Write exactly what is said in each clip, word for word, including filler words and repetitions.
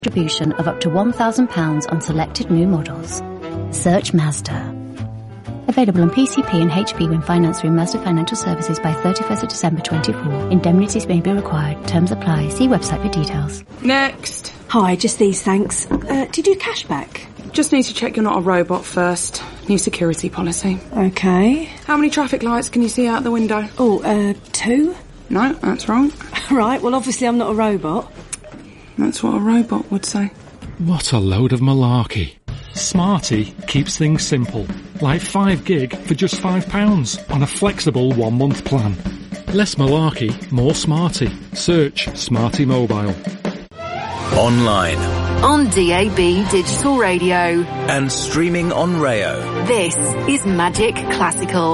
contribution of up to one thousand pounds on selected new models. Search Mazda. Available on P C P and H P when financed through Mazda Financial Services by thirty-first of December twenty-four. Indemnities may be required. Terms apply. See website for details. Next. Hi, just these, thanks. Uh, do you do cashback? Just need to check you're not a robot first. New security policy. Okay. How many traffic lights can you see out the window? Oh, uh, two? No, that's wrong. Right, well, obviously I'm not a robot. That's what a robot would say. What a load of malarkey. Smarty keeps things simple. Like five gig for just five pounds on a flexible one-month plan. Less malarkey, more smarty. Search Smarty Mobile. Online. On D A B Digital Radio. And streaming on Rayo. This is Magic Classical.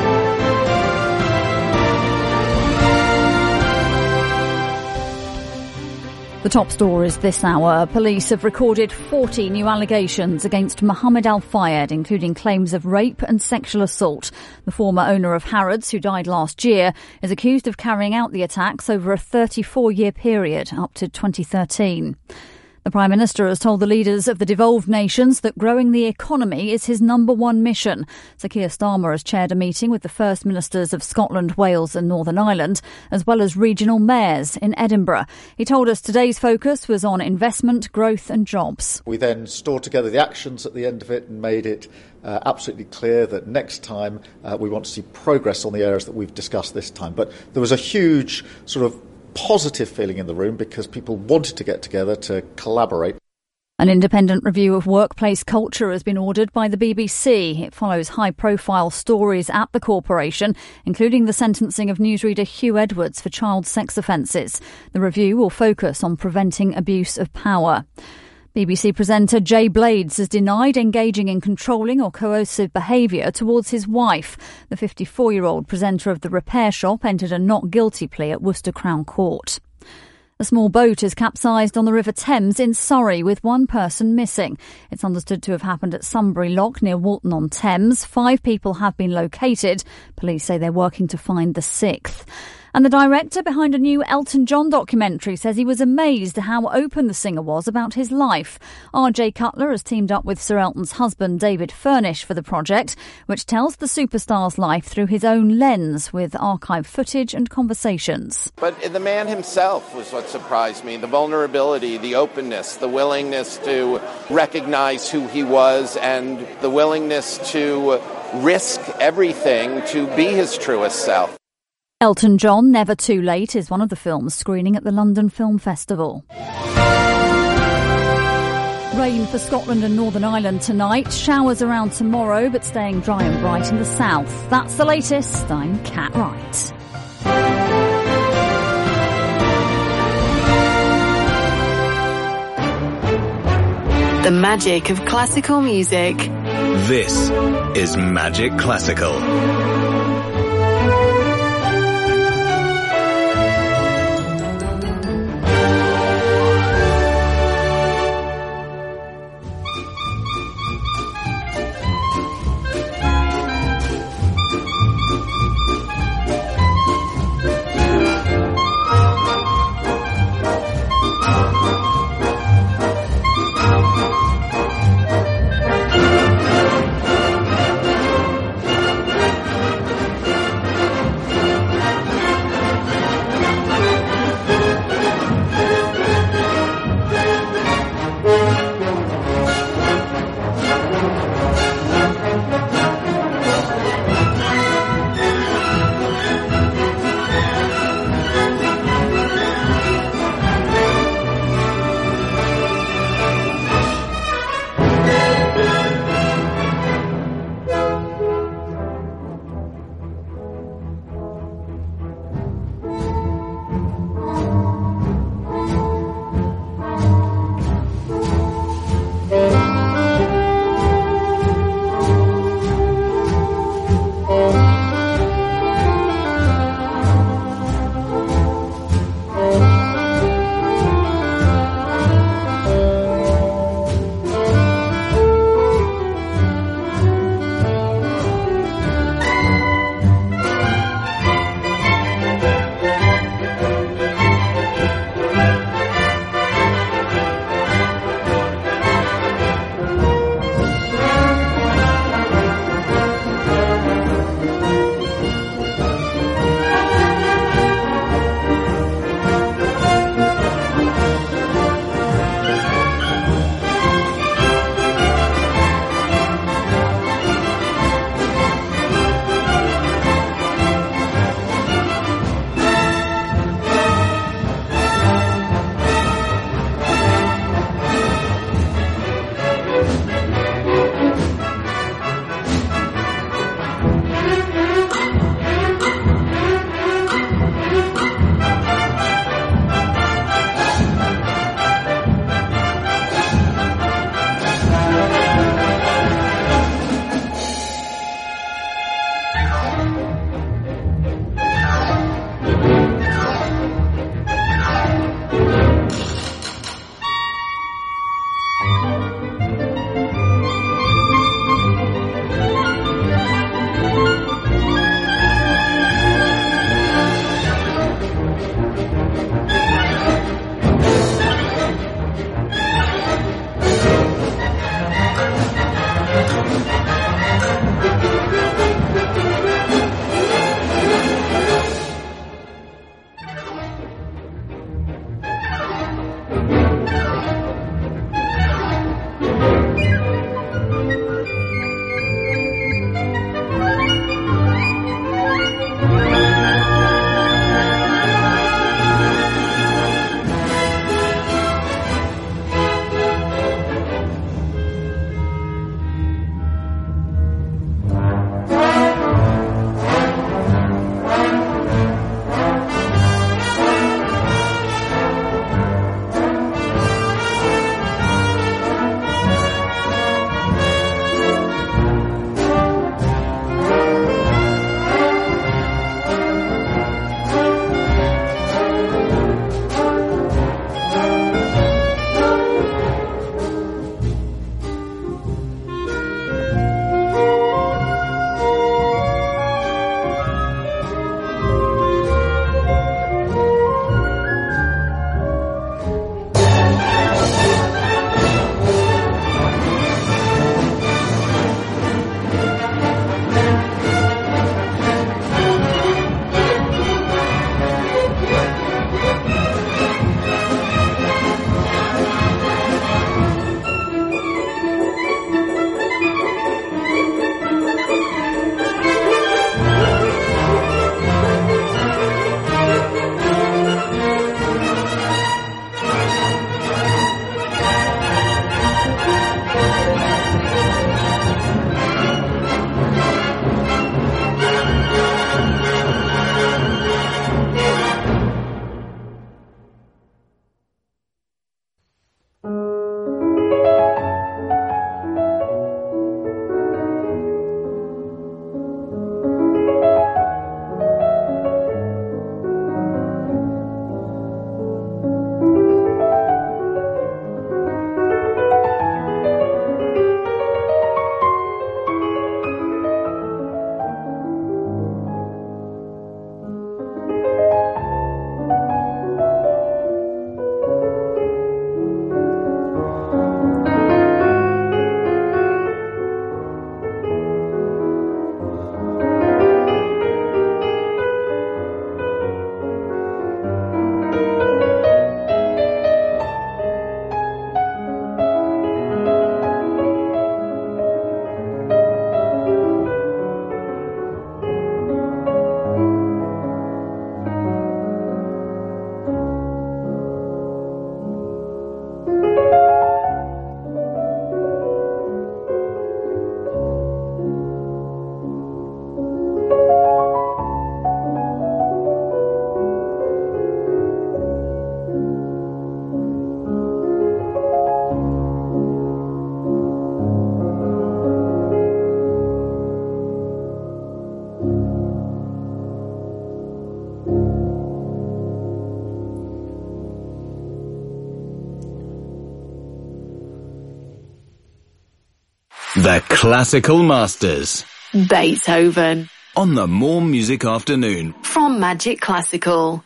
The top stories this hour. Police have recorded forty new allegations against Mohammed Al-Fayed, including claims of rape and sexual assault. The former owner of Harrods, who died last year, is accused of carrying out the attacks over a thirty-four-year period, up to twenty thirteen. The Prime Minister has told the leaders of the devolved nations that growing the economy is his number one mission. Sir Keir Starmer has chaired a meeting with the First Ministers of Scotland, Wales and Northern Ireland, as well as regional mayors in Edinburgh. He told us today's focus was on investment, growth and jobs. We then stored together the actions at the end of it and made it uh, absolutely clear that next time uh, we want to see progress on the areas that we've discussed this time. But there was a huge sort of positive feeling in the room because people wanted to get together to collaborate. An independent review of workplace culture has been ordered by the B B C. It follows high-profile stories at the corporation, including the sentencing of newsreader Hugh Edwards for child sex offences. The review will focus on preventing abuse of power. B B C presenter Jay Blades has denied engaging in controlling or coercive behaviour towards his wife. The fifty-four-year-old presenter of The Repair Shop entered a not guilty plea at Worcester Crown Court. A small boat has capsized on the River Thames in Surrey with one person missing. It's understood to have happened at Sunbury Lock near Walton-on-Thames. Five people have been located. Police say they're working to find the sixth. And the director behind a new Elton John documentary says he was amazed at how open the singer was about his life. R J Cutler has teamed up with Sir Elton's husband David Furnish for the project, which tells the superstar's life through his own lens with archived footage and conversations. But the man himself was what surprised me, the vulnerability, the openness, the willingness to recognize who he was and the willingness to risk everything to be his truest self. Elton John, Never Too Late, is one of the films screening at the London Film Festival. Rain for Scotland and Northern Ireland tonight. Showers around tomorrow, but staying dry and bright in the south. That's the latest. I'm Kat Wright. The magic of classical music. This is Magic Classical. The Classical Masters. Beethoven. On the More Music Afternoon. From Magic Classical.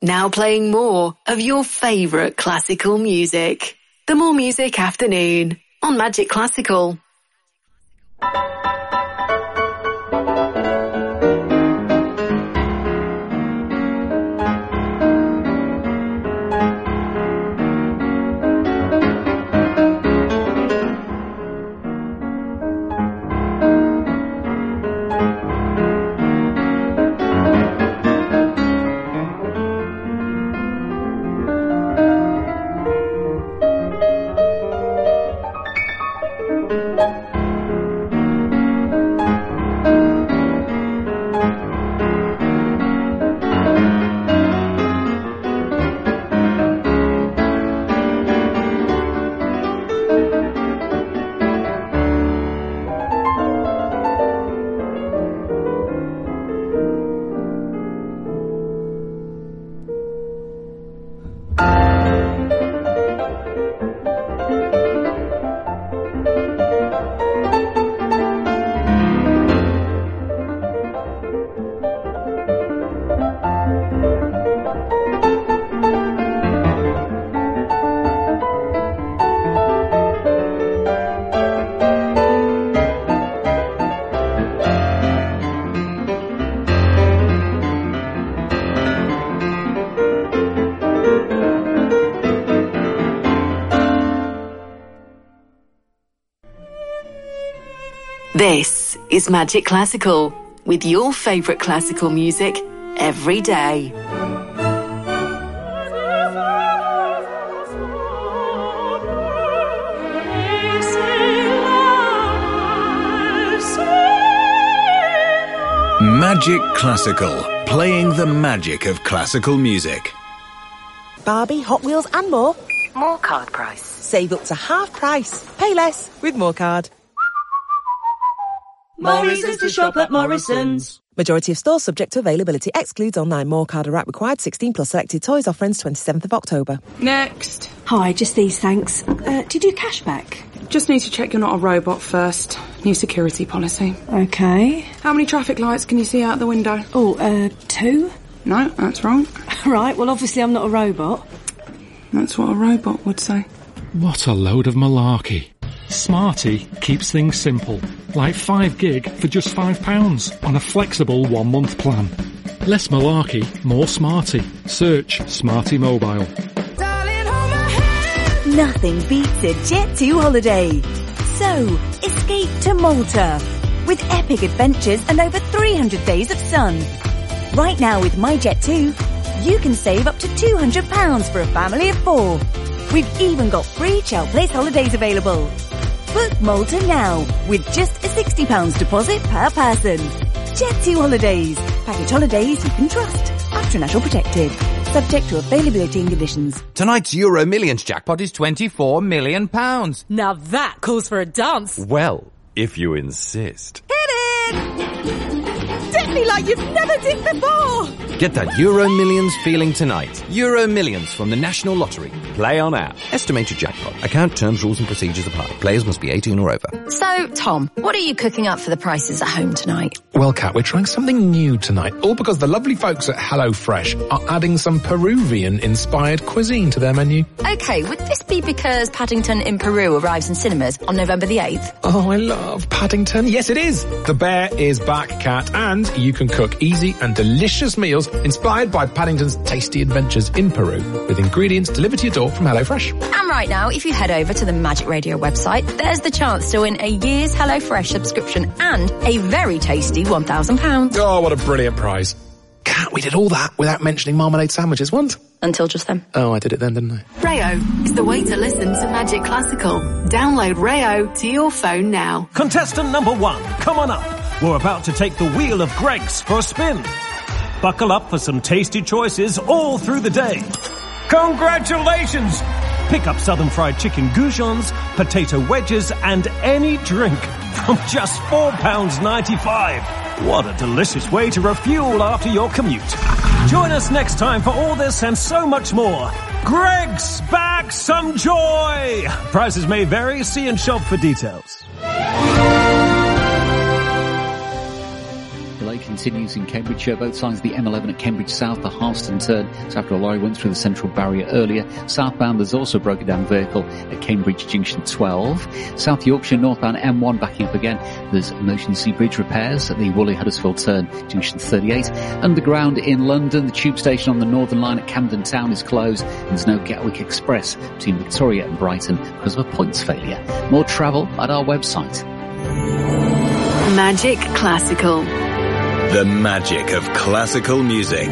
Now playing more of your favourite classical music. The More Music Afternoon on Magic Classical. This is Magic Classical, with your favourite classical music every day. Magic Classical, playing the magic of classical music. Barbie, Hot Wheels and more. More card price. Save up to half price. Pay less with More Card. More reasons to shop at Morrison's. Majority of stores subject to availability. Excludes online. More Card or app required. sixteen plus selected toys. Offer ends twenty-seventh of October. Next. Hi, just these, thanks. Uh, did you cash back? Just need to check you're not a robot first. New security policy. Okay. How many traffic lights can you see out the window? Oh, uh, two? No, that's wrong. Right, well, obviously I'm not a robot. That's what a robot would say. What a load of malarkey. Smarty keeps things simple, like five gig for just five pounds on a flexible one-month plan. Less malarkey, more smarty. Search Smarty Mobile. Nothing beats a Jet two holiday. So, escape to Malta with epic adventures and over three hundred days of sun. Right now with My Jet two, you can save up to two hundred pounds for a family of four. We've even got free Chel Place holidays available. Book Malta now with just a sixty pounds deposit per person. Jet two Holidays. Package holidays you can trust. After National Protected. Subject to availability and conditions. Tonight's Euro Millions jackpot is twenty-four million pounds. Now that calls for a dance. Well, if you insist. Hit it! Dip me like you've never dipped before! Get that Euro Millions feeling tonight. Euro Millions from the National Lottery. Play on app. Estimated jackpot. Account terms, rules and procedures apply. Players must be eighteen or over. So, Tom, what are you cooking up for the prices at home tonight? Well, Kat, we're trying something new tonight, all because the lovely folks at HelloFresh are adding some Peruvian-inspired cuisine to their menu. Okay, would this be because Paddington in Peru arrives in cinemas on November the eighth? Oh, I love Paddington. Yes, it is. The bear is back, Kat, and you can cook easy and delicious meals inspired by Paddington's tasty adventures in Peru, with ingredients delivered to your door from HelloFresh. And right now, if you head over to the Magic Radio website, there's the chance to win a year's HelloFresh subscription and a very tasty one thousand pounds. Oh, what a brilliant prize. Kat, we did all that without mentioning marmalade sandwiches once. Until just then. Oh, I did it then, didn't I? Rayo is the way to listen to Magic Classical. Download Rayo to your phone now. Contestant number one, come on up. We're about to take the wheel of Greggs for a spin. Buckle up for some tasty choices all through the day. Congratulations! Pick up Southern Fried Chicken goujons, potato wedges, and any drink from just four pounds ninety-five. What a delicious way to refuel after your commute. Join us next time for all this and so much more. Greggs, back some joy! Prices may vary. See and shop for details. Blake continues in Cambridgeshire, both sides of the M eleven at Cambridge South, the Harston turn. So after a lorry went through the central barrier earlier. Southbound, there's also a broken down vehicle at Cambridge Junction twelve. South Yorkshire northbound M one backing up again. There's emergency bridge repairs at the Woolley Huddersfield turn, Junction thirty-eight. Underground in London, the tube station on the Northern Line at Camden Town is closed. And there's no Gatwick Express between Victoria and Brighton because of a points failure. More travel at our website. Magic Classical. The magic of classical music.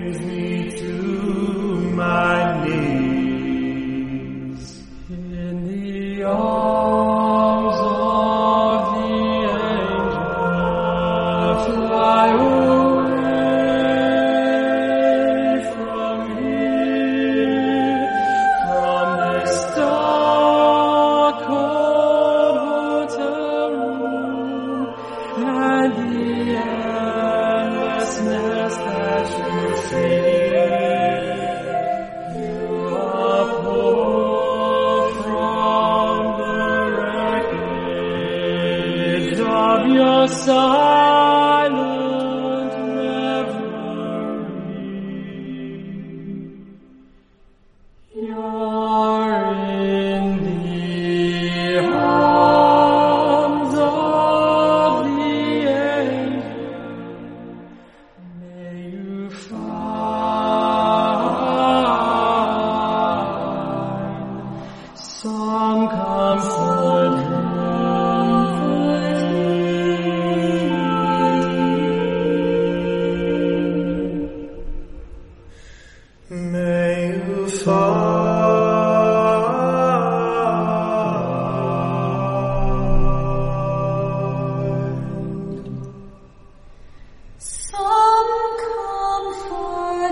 brings me to my knees in the arms of the angel. Fly away from here, from this dark cold hotel room, and the endlessness that you feel. You are pulled from the wreckage of your silent reverie. You're in the arms of the angel. May you find some comfort. May you find some comfort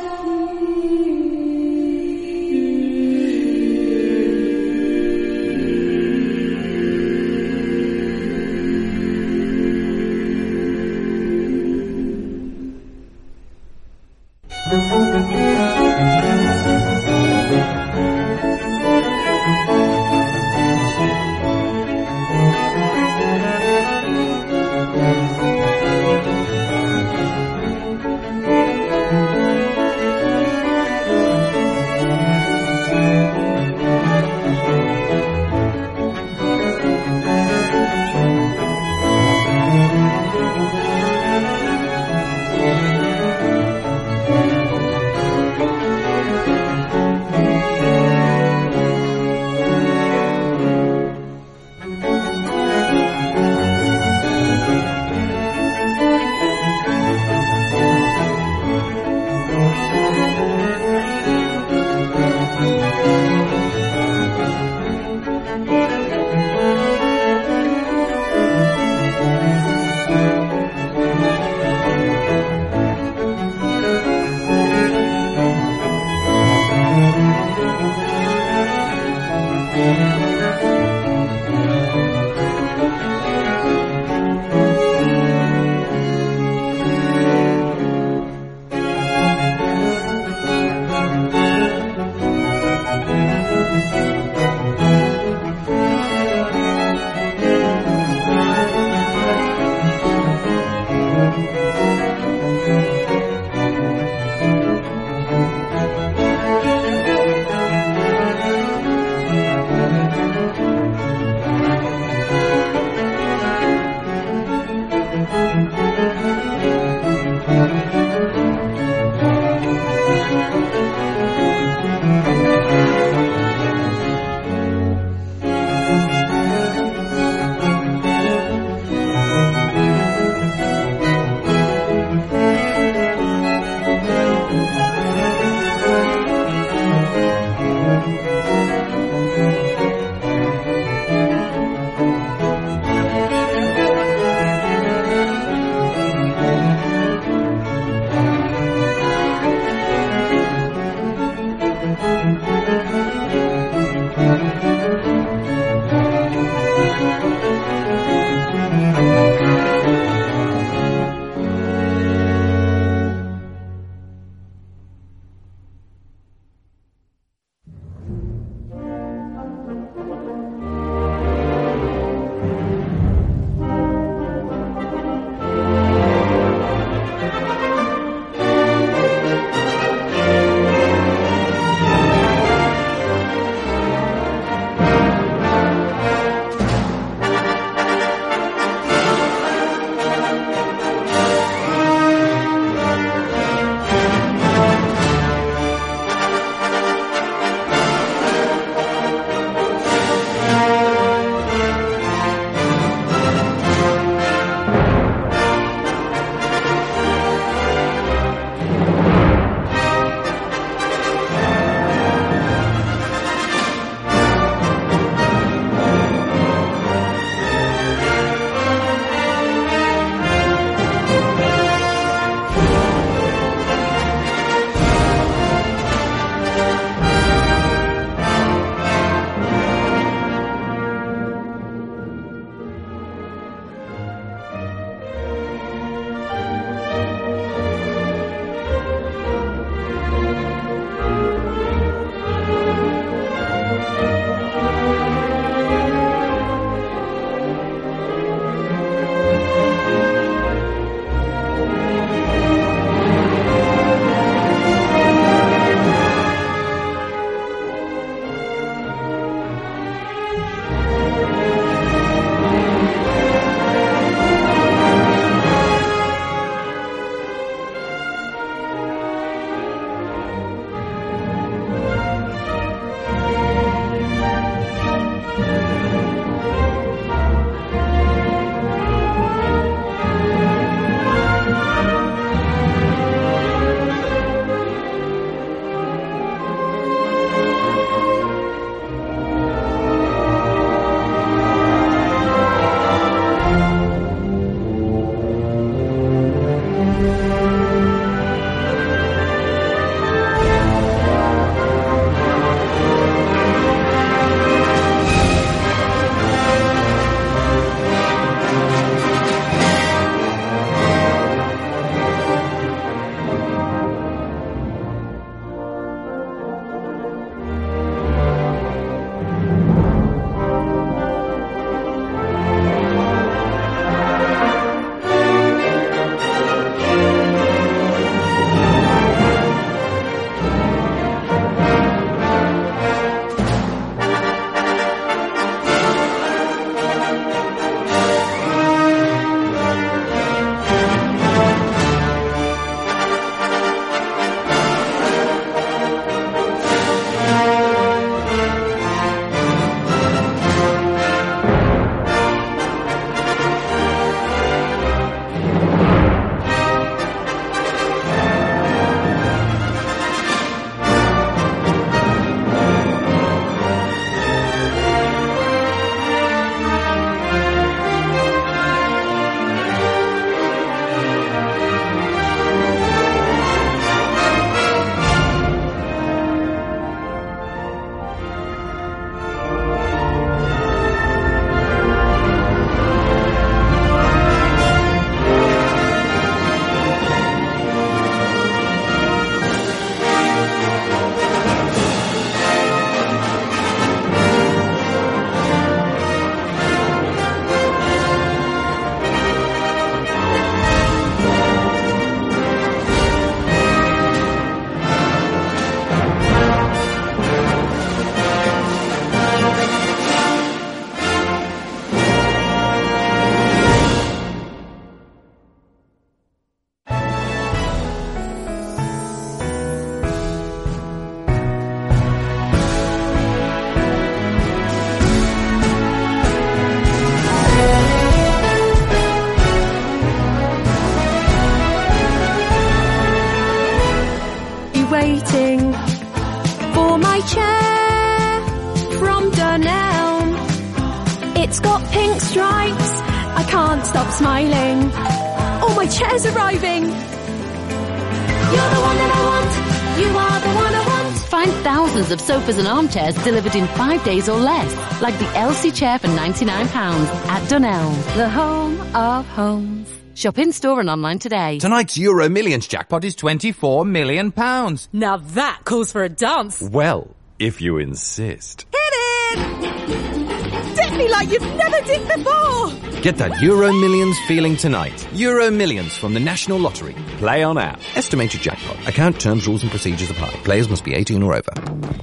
It's got pink stripes. I can't stop smiling. Oh, my chair's arriving. You're the one that I want. You are the one I want. Find thousands of sofas and armchairs delivered in five days or less, like the Elsie chair for ninety-nine pounds at Dunelm, the home of homes. Shop in store and online today. Tonight's Euro Millions jackpot is twenty-four million pounds. Now that calls for a dance. Well, if you insist. Hit it! Dip me like you've never dipped before. Get that Euro Millions feeling tonight. Euro Millions from the National Lottery. Play on app. Estimated jackpot. Account terms, rules and procedures apply. Players must be eighteen or over.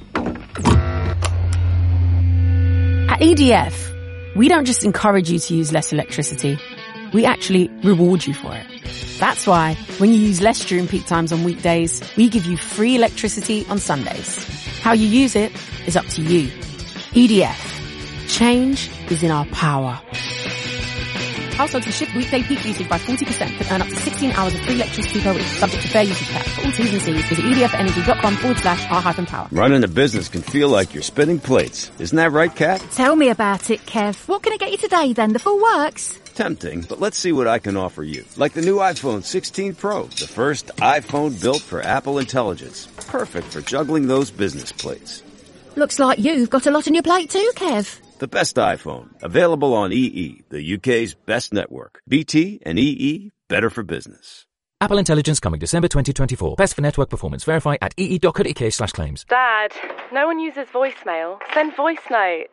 At E D F, we don't just encourage you to use less electricity. We actually reward you for it. That's why when you use less during peak times on weekdays, we give you free electricity on Sundays. How you use it is up to you. E D F. Change is in our power. Households who shift weekday peak usage by forty percent can earn up to sixteen hours of free electricity per week, subject to fair usage cap. For all T's and C's, visit edfenergy.com forward slash r-power. Running a business can feel like you're spinning plates. Isn't that right, Kat? Tell me about it, Kev. What can I get you today, then? The full works? Tempting, but let's see what I can offer you. Like the new iPhone sixteen Pro, the first iPhone built for Apple Intelligence. Perfect for juggling those business plates. Looks like you've got a lot on your plate too, Kev. The best iPhone, available on E E, the U K's best network. B T and E E, better for business. Apple Intelligence coming December twenty twenty-four. Best for network performance. Verify at ee.co.uk slash claims. Dad, no one uses voicemail. Send voice notes.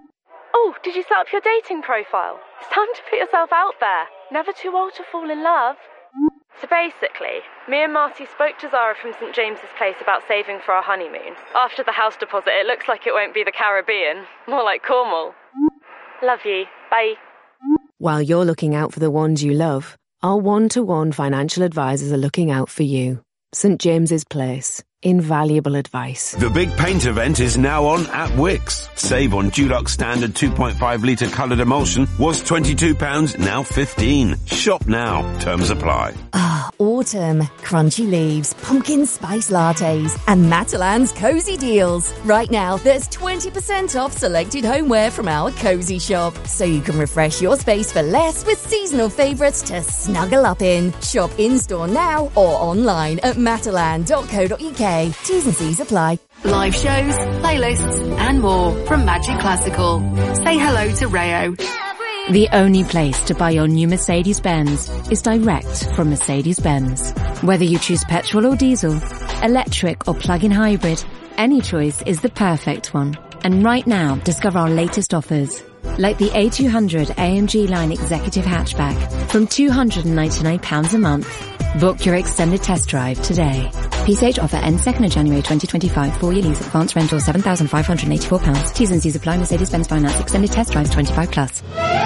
Oh, did you set up your dating profile? It's time to put yourself out there. Never too old to fall in love. So basically, me and Marty spoke to Zara from St James's Place about saving for our honeymoon. After the house deposit, it looks like it won't be the Caribbean. More like Cornwall. Love you. Bye. While you're looking out for the ones you love, our one-to-one financial advisors are looking out for you. St James's Place. Invaluable advice. The big paint event is now on at Wickes. Save on Dulux standard two point five litre coloured emulsion. Was twenty-two pounds, now fifteen. Shop now. Terms apply. Ah, autumn. Crunchy leaves, pumpkin spice lattes, and Matalan's cozy deals. Right now, there's twenty percent off selected homeware from our cozy shop. So you can refresh your space for less with seasonal favourites to snuggle up in. Shop in-store now or online at matalan dot co dot uk. T's and C's apply. Live shows, playlists, and more from Magic Classical. Say hello to Rayo. The only place to buy your new Mercedes-Benz is direct from Mercedes-Benz. Whether you choose petrol or diesel, electric or plug-in hybrid, any choice is the perfect one. And right now, discover our latest offers. Like the A two hundred A M G line executive hatchback from two hundred ninety-nine pounds a month. Book your extended test drive today. P C H offer ends second of January twenty twenty-five. Four-year lease advance rental seven thousand five hundred eighty-four pounds. T's and C's apply. Mercedes-Benz Finance extended test drive twenty-five plus.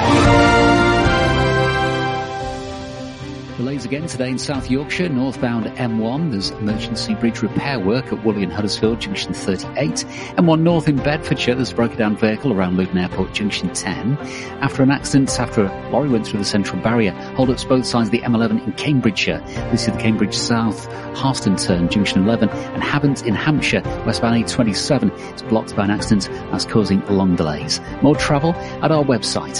Delays again today in South Yorkshire, northbound M one. There's emergency bridge repair work at Woolley and Huddersfield, junction thirty-eight. M one north in Bedfordshire, there's a broken down vehicle around Luton Airport, junction ten. After an accident, after a lorry went through the central barrier, hold-ups both sides of the M eleven in Cambridgeshire. This is the Cambridge South, Harston turn, junction eleven, and Havant in Hampshire, westbound A twenty-seven. It's blocked by an accident that's causing long delays. More travel at our website.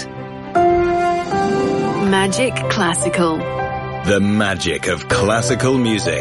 Magic Classical. The magic of classical music.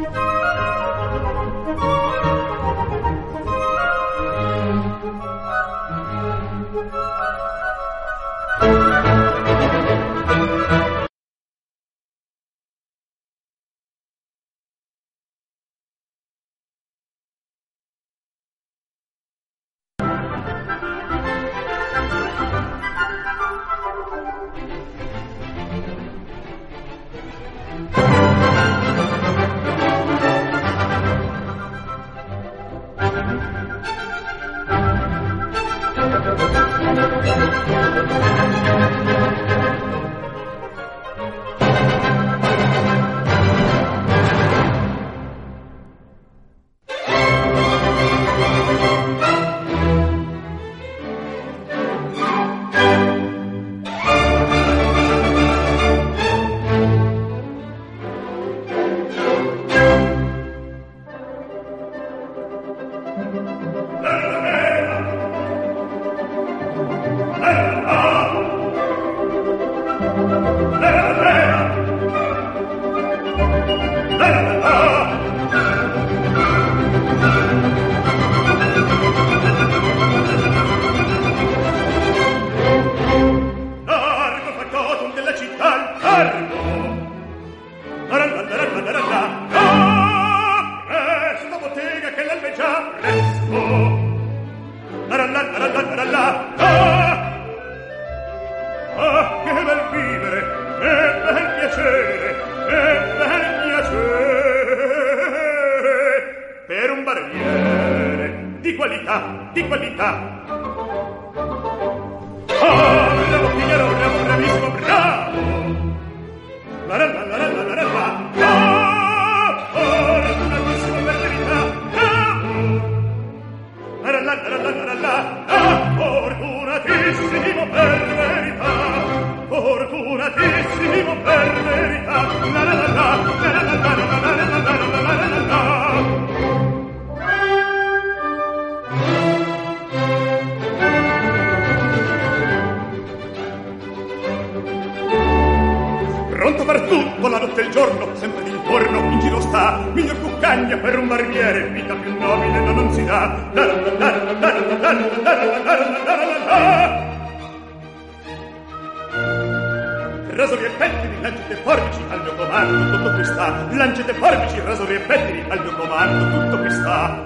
Rasori e pettini, lancete forbici al mio comando, tutto qui sta. Lancete forbici, rasori e pettini al mio comando, tutto qui sta.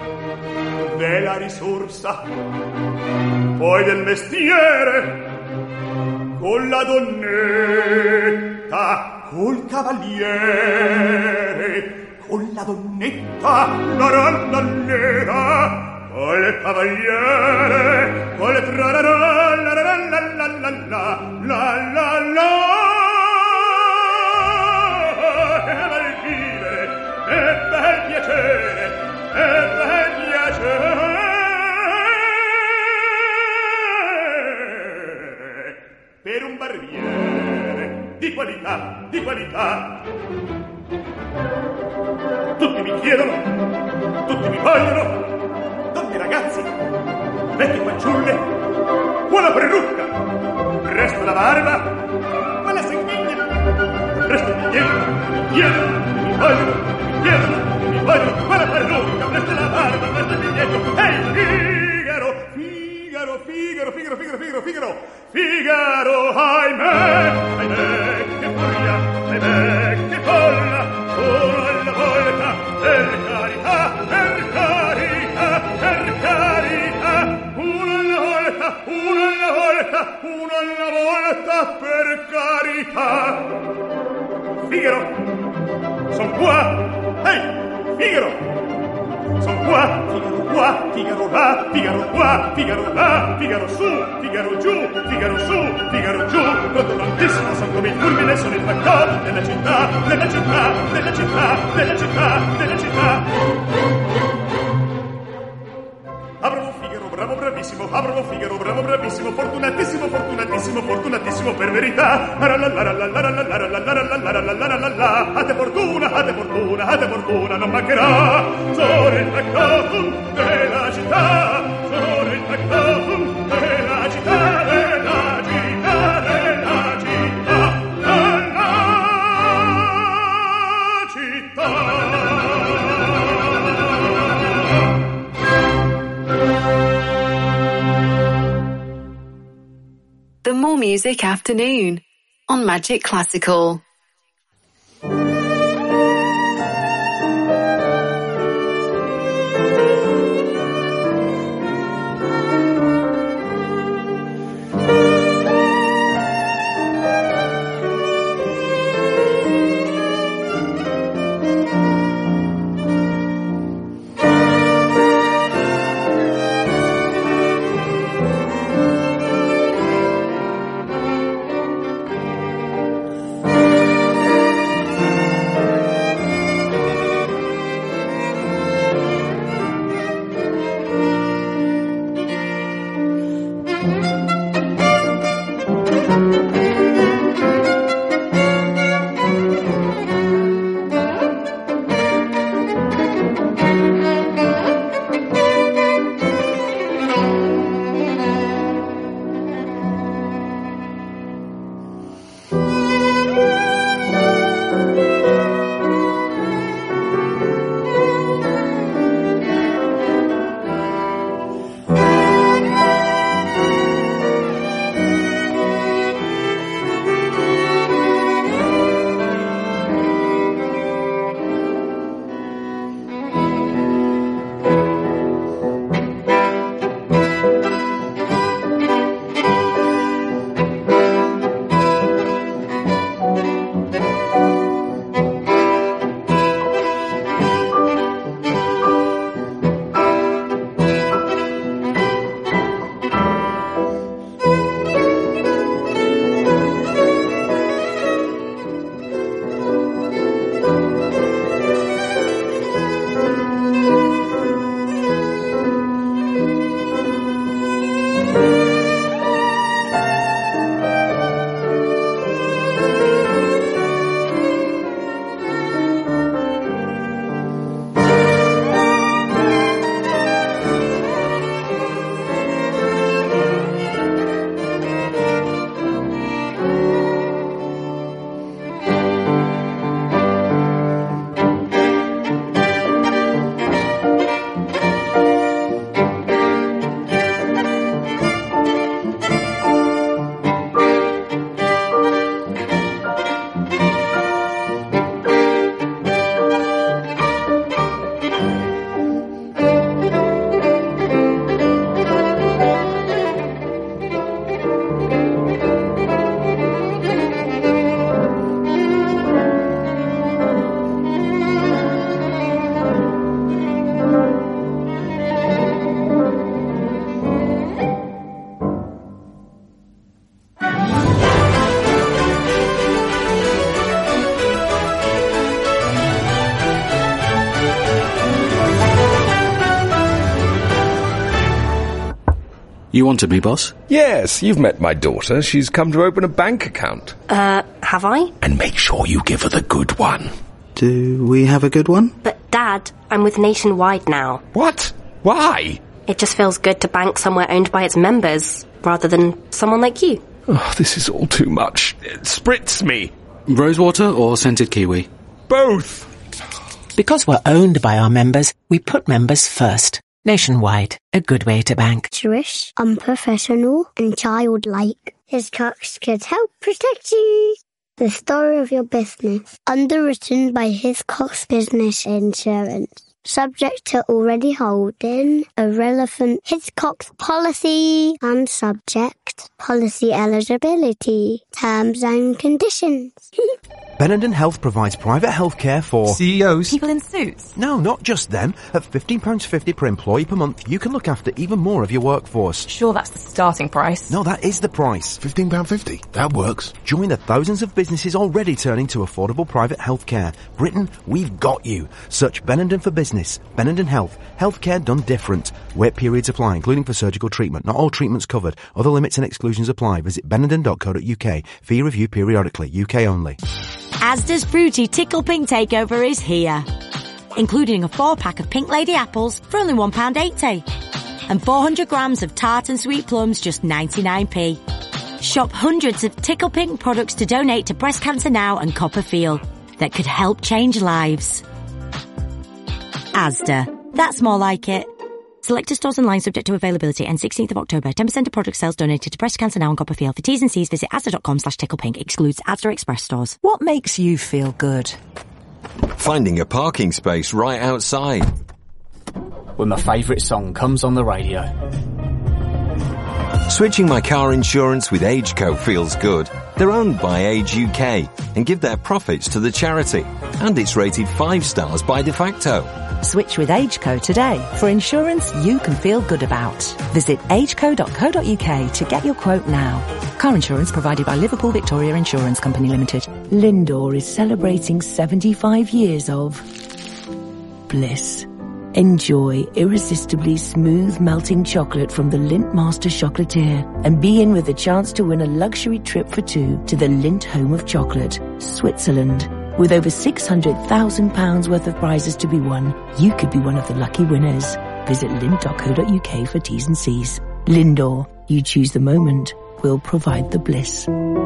Ve la risorsa, poi del mestiere, con la donnetta, col cavaliere, con la donnetta, la randallera, col cavaliere, con le trararà, la la la la la la la la la. Che bel vivere, che bel piacere, che bel piacere. Per un barbiere di qualità, di qualità. Tutti mi chiedono, tutti mi vogliono, donne ragazzi, vecchie fanciulle, buona parrucca, presto la barba, quella sanguigna, presto il biglietto, mi chiedono, mi vogliono, mi chiedono, mi vogliono, quella parrucca, presto la barba, presto il biglietto. Ehi, Figaro, Figaro, Figaro, Figaro, Figaro, Figaro, Figaro, Figaro, ahimè, ahimè, che furia, ahimè, che folla, uno alla volta, per carità, per carità, per carità, uno alla volta, uno alla volta, uno alla volta, per carità. Figaro, son qua, ehi, Figaro, son qua, Figaro qua, Figaro là, Figaro qua, Figaro là, Figaro su, Figaro giù, Figaro su, Figaro giù, pronto prontissimo, son come il fulmine, sono il factor della città, della città, della città, della città, della città. Bravo Figaro, bravo bravissimo, bravo Figaro, bravo bravissimo, fortunatissimo, fortunatissimo, fortunatissimo per verità. A te fortuna, a te fortuna, a te fortuna non mancherà. Sono il factotum della città, sono il factotum della città, della città, della città, della città. Music Afternoon on Magic Classical. You wanted me, boss? Yes, you've met my daughter. She's come to open a bank account. Uh, have I? And make sure you give her the good one. Do we have a good one? But, Dad, I'm with Nationwide now. What? Why? It just feels good to bank somewhere owned by its members, rather than someone like you. Oh, this is all too much. Spritz me. Rosewater or scented kiwi? Both. Because we're owned by our members, we put members first. Nationwide, a good way to bank. Trish, unprofessional and childlike. Hiscox could help protect you. The story of your business. Underwritten by Hiscox Business Insurance. Subject to already holding a relevant Hiscox policy and subject policy eligibility, terms and conditions. Benenden Health provides private healthcare for C E Os. People in suits. No, not just them. At fifteen pounds fifty per employee per month, you can look after even more of your workforce. Sure, that's the starting price. No, that is the price. fifteen pounds fifty. That works. Join the thousands of businesses already turning to affordable private healthcare. Britain, we've got you. Search Benenden for Business. Benenden Health. Healthcare done different. Wait periods apply, including for surgical treatment. Not all treatments covered. Other limits and exclusions apply. Visit benenden dot co dot uk. Fee review periodically. U K only. Asda's Fruity Tickle Pink Takeover is here, including a four-pack of Pink Lady apples for only one pound eighty and four hundred grams of tart and sweet plums just ninety-nine p. Shop hundreds of Tickle Pink products to donate to Breast Cancer Now and Copperfield that could help change lives. Asda. That's more like it. Selected stores online subject to availability and sixteenth of October. ten percent of product sales donated to Breast Cancer Now and Copperfield. For T's and C's, visit asda dot com slash ticklepink. Excludes Asda Express stores. What makes you feel good? Finding a parking space right outside. When my favourite song comes on the radio. Switching my car insurance with AgeCo feels good. They're owned by Age U K and give their profits to the charity. And it's rated five stars by De Facto. Switch with AgeCo today for insurance you can feel good about. Visit ageco dot co dot uk to get your quote now. Car insurance provided by Liverpool Victoria Insurance Company Limited. Lindor is celebrating seventy-five years of bliss. Enjoy irresistibly smooth melting chocolate from the Lindt Master Chocolatier and be in with a chance to win a luxury trip for two to the Lindt Home of Chocolate, Switzerland. With over six hundred thousand pounds worth of prizes to be won, you could be one of the lucky winners. Visit lindt dot co dot uk for T's and C's. Lindor, you choose the moment, we'll provide the bliss.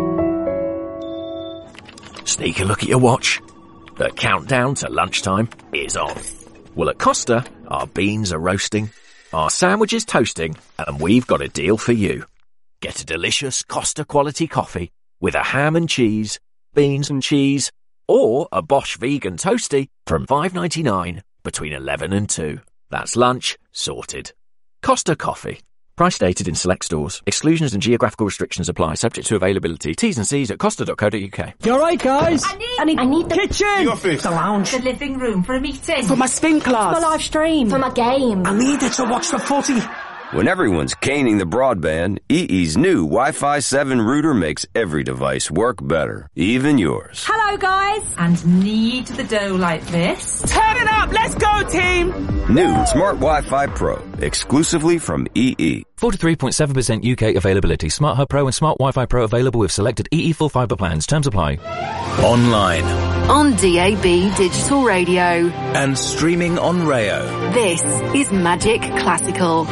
Sneak a look at your watch. The countdown to lunchtime is on. Well, at Costa, our beans are roasting, our sandwiches toasting, and we've got a deal for you. Get a delicious Costa quality coffee with a ham and cheese, beans and cheese, or a Bosch vegan toasty from five ninety-nine between eleven and two. That's lunch sorted. Costa Coffee. Price stated in select stores. Exclusions and geographical restrictions apply, subject to availability. T's and C's at costa dot co dot uk. You alright, guys? I need, I need, I need the kitchen, the office, the lounge, the living room for a meeting, for my spin class, for my live stream, for my game. I need it to watch the footy. When everyone's caning the broadband, E E's new Wi-Fi seven router makes every device work better, even yours. Hello, guys. And knead the dough like this. Turn it up, let's go, team. New Smart Wi-Fi Pro, exclusively from E E. forty-three point seven percent U K availability. Smart Hub Pro and Smart Wi-Fi Pro available with selected E E full fibre plans. Terms apply. Online. On D A B Digital Radio. And streaming on Rayo. This is Magic Classical.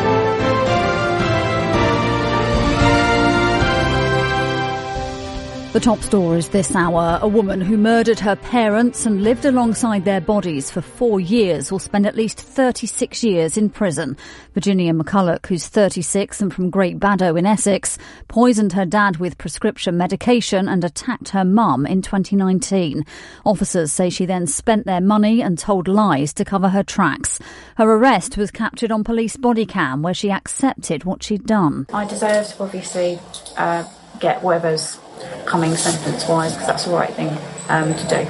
The top stories this hour. A woman who murdered her parents and lived alongside their bodies for four years will spend at least thirty-six years in prison. Virginia McCulloch, who's thirty-six and from Great Baddow in Essex, poisoned her dad with prescription medication and attacked her mum in twenty nineteen. Officers say she then spent their money and told lies to cover her tracks. Her arrest was captured on police body cam, where she accepted what she'd done. I deserve to obviously uh, get whatever's coming sentence-wise, because that's the right thing um, to do.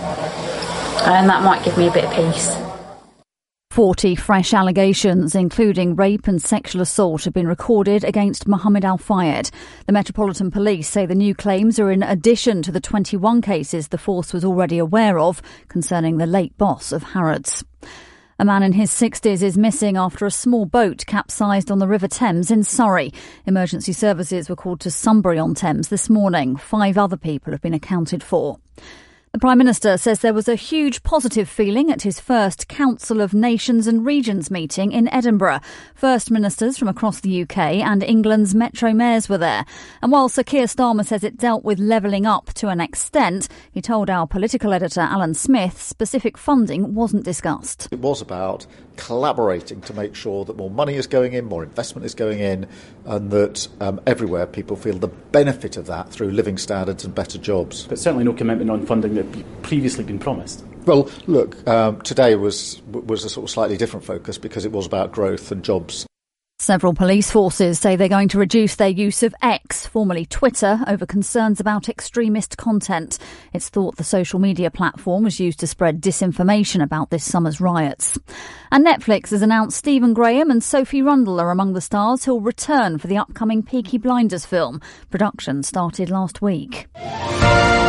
And that might give me a bit of peace. forty fresh allegations, including rape and sexual assault, have been recorded against Mohammed Al-Fayed. The Metropolitan Police say the new claims are in addition to the twenty-one cases the force was already aware of concerning the late boss of Harrods. A man in his sixties is missing after a small boat capsized on the River Thames in Surrey. Emergency services were called to Sunbury-on-Thames this morning. Five other people have been accounted for. The Prime Minister says there was a huge positive feeling at his first Council of Nations and Regions meeting in Edinburgh. First ministers from across the U K and England's metro mayors were there. And while Sir Keir Starmer says it dealt with levelling up to an extent, he told our political editor Alan Smith specific funding wasn't discussed. It was about collaborating to make sure that more money is going in, more investment is going in, and that um, everywhere people feel the benefit of that through living standards and better jobs. But certainly no commitment on funding that had previously been promised. Well, look, um, today was was a sort of slightly different focus because it was about growth and jobs. Several police forces say they're going to reduce their use of X, formerly Twitter, over concerns about extremist content. It's thought the social media platform was used to spread disinformation about this summer's riots. And Netflix has announced Stephen Graham and Sophie Rundle are among the stars who'll return for the upcoming Peaky Blinders film. Production started last week.